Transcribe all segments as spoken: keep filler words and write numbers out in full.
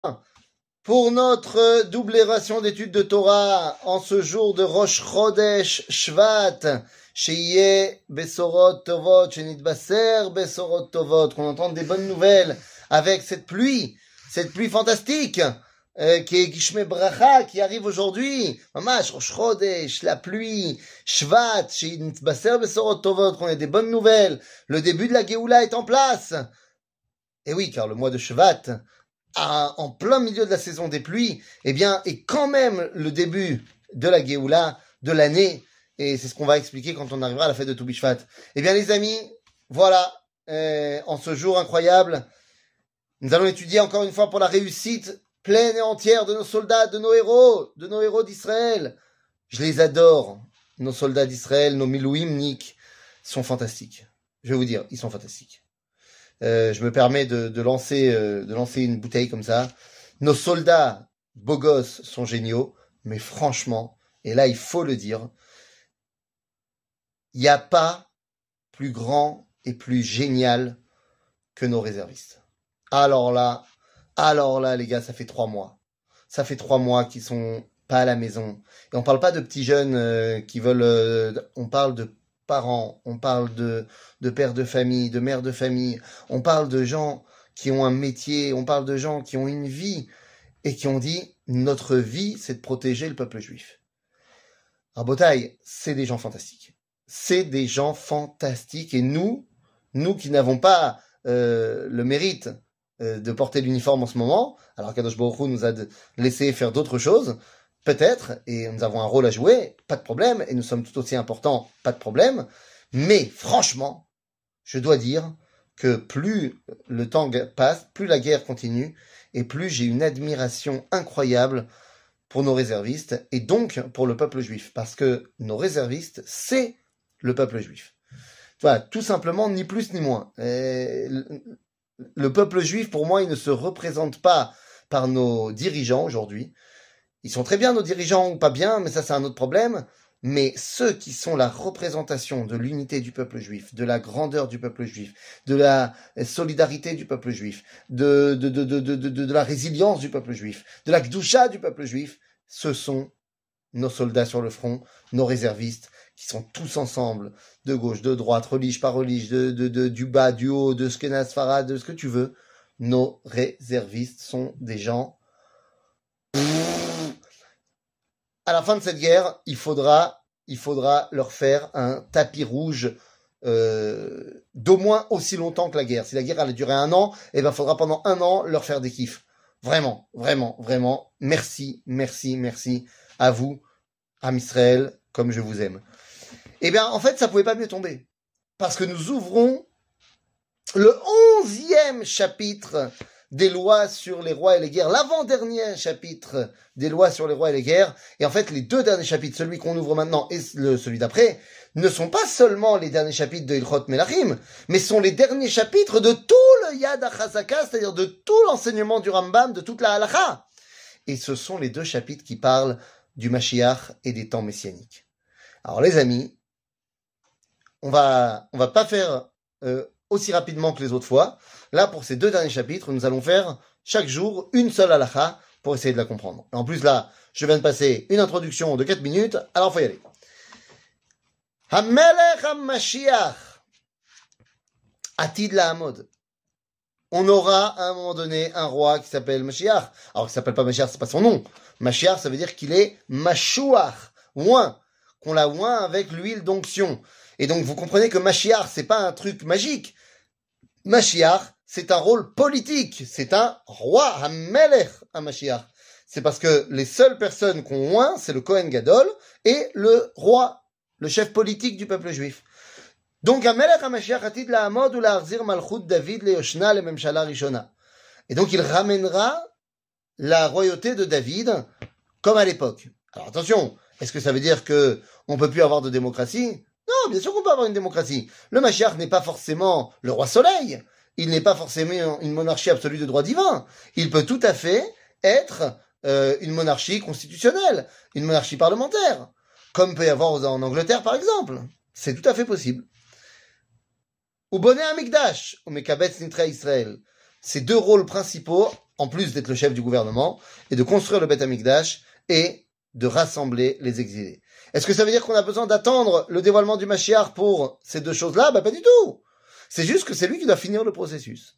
Pour notre double ration d'études de Torah en ce jour de Rosh Chodesh Shvat, Sheyeh Besorot Tovot, Shenitbaser Besorot Tovot, qu'on entende des bonnes nouvelles avec cette pluie, cette pluie fantastique, euh, qui est Gishme Bracha, qui arrive aujourd'hui. Mamash, Rosh Chodesh, la pluie, Shvat, Shenitbaser Besorot Tovot, qu'on ait des bonnes nouvelles. Le début de la Géoula est en place. Et oui, car le mois de Shvat, À, en plein milieu de la saison des pluies, eh bien, est quand même le début de la Géoula, de l'année, et c'est ce qu'on va expliquer quand on arrivera à la fête de Tou Bishvat. Eh bien, les amis, voilà, euh, en ce jour incroyable, nous allons étudier encore une fois pour la réussite pleine et entière de nos soldats, de nos héros, de nos héros d'Israël. Je les adore, nos soldats d'Israël, nos Milouimnik, sont fantastiques. Je vais vous dire, ils sont fantastiques. Euh, je me permets de, de lancer, euh, de lancer une bouteille comme ça. Nos soldats beaux gosses sont géniaux, mais franchement, et là il faut le dire, il n'y a pas plus grand et plus génial que nos réservistes. Alors là, alors là les gars, ça fait trois mois. Ça fait trois mois qu'ils sont pas à la maison. Et on parle pas de petits jeunes euh, qui veulent... Euh, on parle de parents, on parle de, de pères de famille, de mères de famille, on parle de gens qui ont un métier, on parle de gens qui ont une vie et qui ont dit notre vie c'est de protéger le peuple juif. Rabotai, c'est des gens fantastiques. C'est des gens fantastiques et nous, nous qui n'avons pas euh, le mérite euh, de porter l'uniforme en ce moment, alors qu'Kadosh Baruch Hu nous a laissé faire d'autres choses, peut-être, et nous avons un rôle à jouer, pas de problème, et nous sommes tout aussi importants, pas de problème, mais franchement, je dois dire que plus le temps passe, plus la guerre continue, et plus j'ai une admiration incroyable pour nos réservistes, et donc pour le peuple juif, parce que nos réservistes, c'est le peuple juif. Voilà, tout simplement, ni plus ni moins. Et le peuple juif, pour moi, il ne se représente pas par nos dirigeants aujourd'hui. Ils sont très bien, nos dirigeants, ou pas bien, mais ça, c'est un autre problème. Mais ceux qui sont la représentation de l'unité du peuple juif, de la grandeur du peuple juif, de la solidarité du peuple juif, de, de, de, de, de, de, de la résilience du peuple juif, de la gdoucha du peuple juif, ce sont nos soldats sur le front, nos réservistes, qui sont tous ensemble, de gauche, de droite, relige par relige, de, de, de, du bas, du haut, de Skenaz, Farad, de ce que tu veux. Nos réservistes sont des gens... À la fin de cette guerre, il faudra, il faudra leur faire un tapis rouge euh, d'au moins aussi longtemps que la guerre. Si la guerre allait durer un an, eh ben, faudra pendant un an leur faire des kiffs. Vraiment, vraiment, vraiment. Merci, merci, merci à vous, Am Israël, comme je vous aime. Eh bien, en fait, ça pouvait pas mieux tomber. Parce que nous ouvrons le onzième chapitre des lois sur les rois et les guerres, l'avant-dernier chapitre des lois sur les rois et les guerres, et en fait les deux derniers chapitres, celui qu'on ouvre maintenant et le, celui d'après, ne sont pas seulement les derniers chapitres de Ilchot Melachim, mais sont les derniers chapitres de tout le Yad HaChazaka, c'est-à-dire de tout l'enseignement du Rambam, de toute la Halacha. Et ce sont les deux chapitres qui parlent du Mashiach et des temps messianiques. Alors les amis, on va, on va pas faire euh, aussi rapidement que les autres fois. Là, pour ces deux derniers chapitres, nous allons faire chaque jour une seule halakha pour essayer de la comprendre. En plus, là, je viens de passer une introduction de quatre minutes, alors faut y aller. Hamelech HaMashiach Atid La'amod. On aura à un moment donné un roi qui s'appelle Mashiach. Alors, qui s'appelle pas Mashiach, c'est pas son nom. Mashiach, ça veut dire qu'il est Mashuach, oint, qu'on l'a oint avec l'huile d'onction. Et donc, vous comprenez que Mashiach, c'est pas un truc magique. Mashiach, c'est un rôle politique. C'est un roi, Hamelech HaMashiach. C'est parce que les seules personnes qu'on oint, c'est le Kohen Gadol et le roi, le chef politique du peuple juif. Donc, Hamelech HaMashiach atid la'amod ou la'achzir malchut David le'yoshna le'memshala rishona. Et donc, il ramènera la royauté de David comme à l'époque. Alors, attention, est-ce que ça veut dire que on peut plus avoir de démocratie? Non, bien sûr qu'on peut avoir une démocratie. Le Mashiach n'est pas forcément le roi soleil. Il n'est pas forcément une monarchie absolue de droit divin. Il peut tout à fait être euh, une monarchie constitutionnelle, une monarchie parlementaire, comme peut y avoir en Angleterre par exemple. C'est tout à fait possible. Ou bonnet Amikdash, ou Mekabetz Nitra Israël. ses deux rôles principaux, en plus d'être le chef du gouvernement, est de construire le Beth Amikdash et de rassembler les exilés. Est-ce que ça veut dire qu'on a besoin d'attendre le dévoilement du Mashiach pour ces deux choses-là? Bah pas du tout. C'est juste que c'est lui qui doit finir le processus.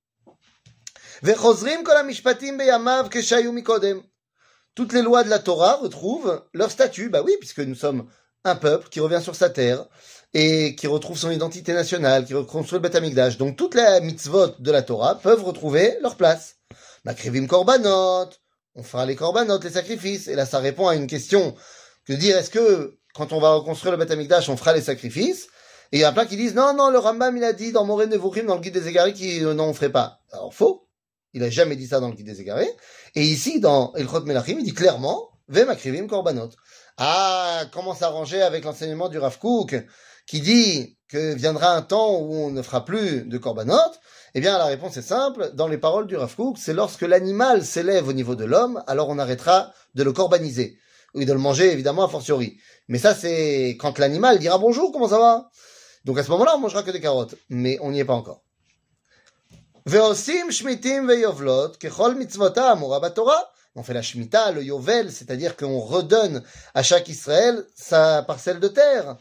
Toutes les lois de la Torah retrouvent leur statut. Bah oui, puisque nous sommes un peuple qui revient sur sa terre et qui retrouve son identité nationale, qui reconstruit le Beth Amikdash. Donc toutes les mitzvot de la Torah peuvent retrouver leur place. Makrivim korbanot, on fera les korbanot, les sacrifices. Et là, ça répond à une question que de dire, est-ce que quand on va reconstruire le Beth Amikdash, on fera les sacrifices? Et il y a plein qui disent, non, non, le Rambam, il a dit dans Moreh Nevuchim, dans le Guide des Égarés, qu'il euh, non, on ferait pas. Alors, faux. Il a jamais dit ça dans le Guide des Égarés. Et ici, dans Ilchot Melachim, il dit clairement, Ve makrivim korbanot. Ah, comment s'arranger avec l'enseignement du Rav Kook, qui dit que viendra un temps où on ne fera plus de korbanot? Eh bien, la réponse est simple. Dans les paroles du Rav Kook, c'est lorsque l'animal s'élève au niveau de l'homme, alors on arrêtera de le korbaniser. Oui, de le manger, évidemment, a fortiori. Mais ça, c'est quand l'animal dira bonjour, comment ça va? Donc à ce moment-là, on mangera que des carottes. Mais on n'y est pas encore. Ve'osim shmitim ve'yovlot, kechol mitzvota amora batorah. On fait la shmita, le yovel, c'est-à-dire qu'on redonne à chaque Israël sa parcelle de terre.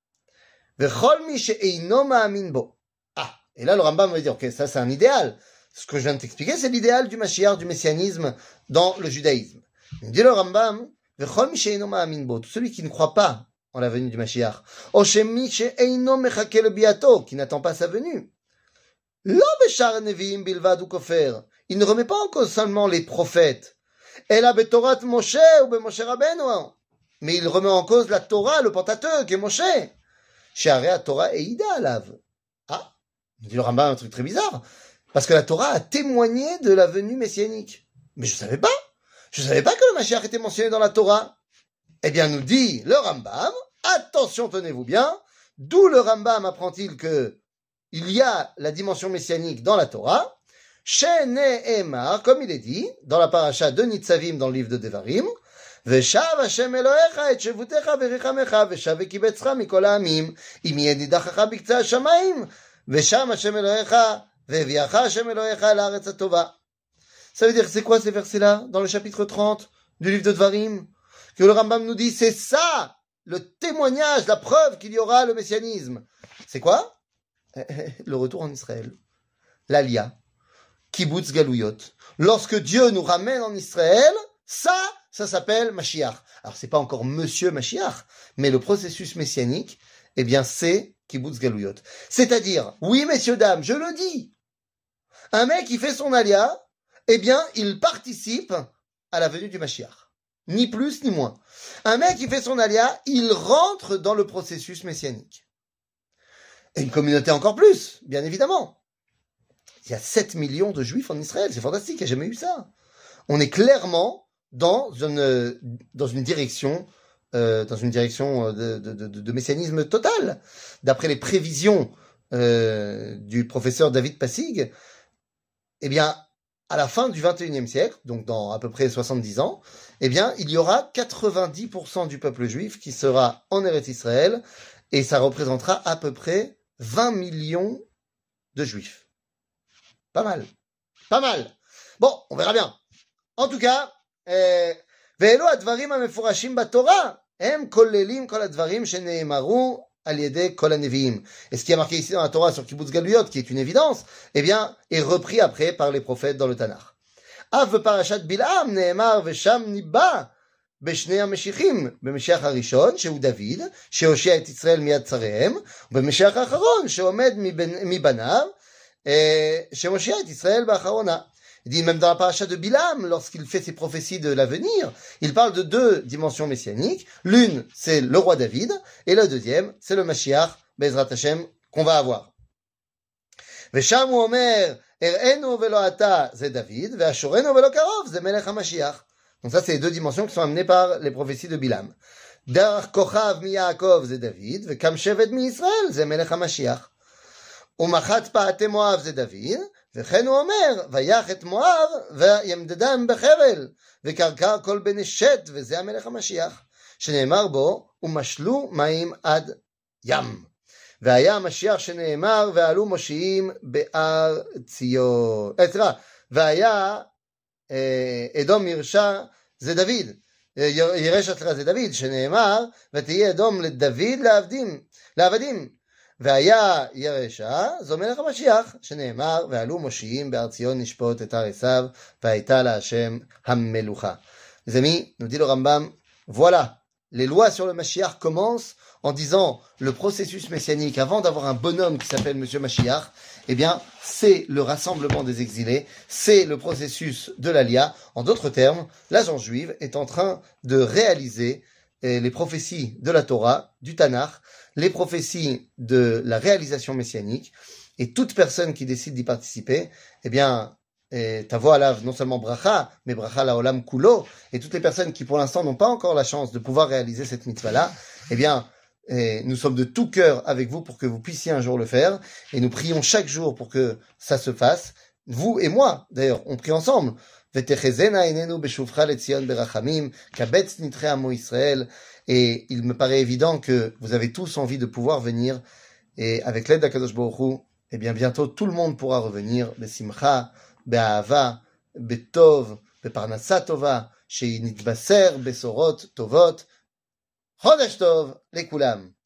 Ve'chol mi she'eino ma'amin bo. Ah, et là le Rambam va dire, ok, ça c'est un idéal. Ce que je viens de t'expliquer, c'est l'idéal du Mashiach, du messianisme dans le judaïsme. Il dit le Rambam, ve'chol mi she'eino ma'amin bo, tout celui qui ne croit pas en la venue du Mashiach. Oshemi she'eino mechake le biato, qui n'attend pas sa venue. Lo beshar neviim bilvad ou kofer. Il ne remet pas en cause seulement les prophètes. Ela betorat Moshe ou be Moshe Rabbeinu. Mais il remet en cause la Torah, le Pentateuque et Moshe. She'area Torah eida alav. Ah, dit le Rambam un truc très bizarre. Parce que la Torah a témoigné de la venue messianique. Mais je savais pas. Je savais pas que le Mashiach était mentionné dans la Torah. Eh bien, nous dit le Rambam, attention, tenez-vous bien, d'où le Rambam apprend-il que il y a la dimension messianique dans la Torah, Shene Emar, comme il est dit, dans la paracha de Nitzavim, dans le livre de Devarim, Veshav Hashem Elohecha et Shevutecha Verichamecha, Veshav Ekibetzcha Mikol Ha'amim, Im Yedidachacha Biktzeh Hashamayim, Veshav Hashem Elohecha, Veviacha Hashem Elohecha El Haaretz HaTova. Ça veut dire, c'est quoi ces versets-là, dans le chapitre trente du livre de Devarim? Que le Rambam nous dit, c'est ça, le témoignage, la preuve qu'il y aura le messianisme. C'est quoi? Le retour en Israël. L'Alia. Kibbutz Galouyot. Lorsque Dieu nous ramène en Israël, ça, ça s'appelle Mashiach. Alors, c'est pas encore Monsieur Mashiach, mais le processus messianique, eh bien, c'est Kibbutz Galouyot. C'est-à-dire, oui, messieurs, dames, je le dis, un mec qui fait son Alia, eh bien, il participe à la venue du Mashiach. Ni plus, ni moins. Un mec qui fait son Alia, il rentre dans le processus messianique. Et une communauté encore plus, bien évidemment. Il y a sept millions de juifs en Israël, c'est fantastique, il n'y a jamais eu ça. On est clairement dans une, dans une direction, euh, dans une direction de, de, de, de messianisme total. D'après les prévisions euh, du professeur David Passig, eh bien, à la fin du vingt et unième siècle, donc dans à peu près soixante-dix ans, eh bien, il y aura quatre-vingt-dix pour cent du peuple juif qui sera en Eretz Israël, et ça représentera à peu près vingt millions de juifs. Pas mal. Pas mal. Bon, on verra bien. En tout cas, Ve'elu advarim hamefurashim baTorah, hem kollelim kol advarim shene'emaru al yedei kol haneviim. Et ce qui est marqué ici dans la Torah sur Kibbutz Galuyot, qui est une évidence, eh bien, est repris après par les prophètes dans le Tanakh. Av parashat Bil'am ne'emar ve'sham nibba בשני המשיחים, במשיח הראשון, שהוא דוד, שהושיע את ישראל מיד צריהם, ובמשיח האחרון, שעומד מבניו, שהושיע את ישראל באחרונה. Il dit même dans la paracha de Bilam, lorsqu'il fait ses prophéties de l'avenir, il parle de deux dimensions messianiques. L'une, c'est le roi David, et la deuxième, c'est le Mashiach, Bezrat Hashem, qu'on va avoir. ושם הוא אומר, הראינו ולא אתה, זה דוד, והשורנו ולא קרוב, זה מלך המשיח. Donc ça, c'est les deux dimensions qui sont amenées par les prophéties de Bilam. Dar kochav mi Yaakov, c'est David, vekam shevet mi Israël, c'est Melech HaMashiach. Umachat pa'ate Moav, c'est David, וכן הוא אומר, ויח את מואב, וימדדם בחבל, וקרקע כל בני שת, וזה המלך המשיח, שנאמר בו, ומשלו מים עד ים. והיה המשיח שנאמר, ועלו מושיעים בהר ציון. אה, סליחה, והיה אה, אדום ירשה, זה דוד. ירשע, סליחה, זה דוד, שנאמר, ותהיה אדום לדוד לעבדים, לעבדים. והיה ירשע, זו מלך המשיח, שנאמר, ועלו מושיעים בהר ציון נשפוט את הר עשיו, והייתה להשם המלוכה. Les amis, nous dit le Rambam, voilà, les lois sur le Mashiach commencent en disant le processus messianique avant d'avoir un bonhomme qui s'appelle Monsieur Mashiach, eh bien, c'est le rassemblement des exilés, c'est le processus de l'Alia. En d'autres termes, l'agent juive est en train de réaliser eh, les prophéties de la Torah, du Tanakh, les prophéties de la réalisation messianique, et toute personne qui décide d'y participer, eh bien, tavo alav non seulement bracha, mais bracha la olam kulo, et toutes les personnes qui pour l'instant n'ont pas encore la chance de pouvoir réaliser cette mitzvah-là, eh bien, eh, nous sommes de tout cœur avec vous pour que vous puissiez un jour le faire, et nous prions chaque jour pour que ça se fasse. Vous et moi, d'ailleurs, on prie ensemble. Vetechezena enenu beshuvcha letzion berachamim, kabetz nitre amo Israël. Et il me paraît évident que vous avez tous envie de pouvoir venir, et avec l'aide d'Akadosh Baruch Hu, eh bien, bientôt tout le monde pourra revenir, besimcha, באהבה, בטוב, בפרנסה טובה, שנתבשר בשורות טובות. חודש טוב לכולם.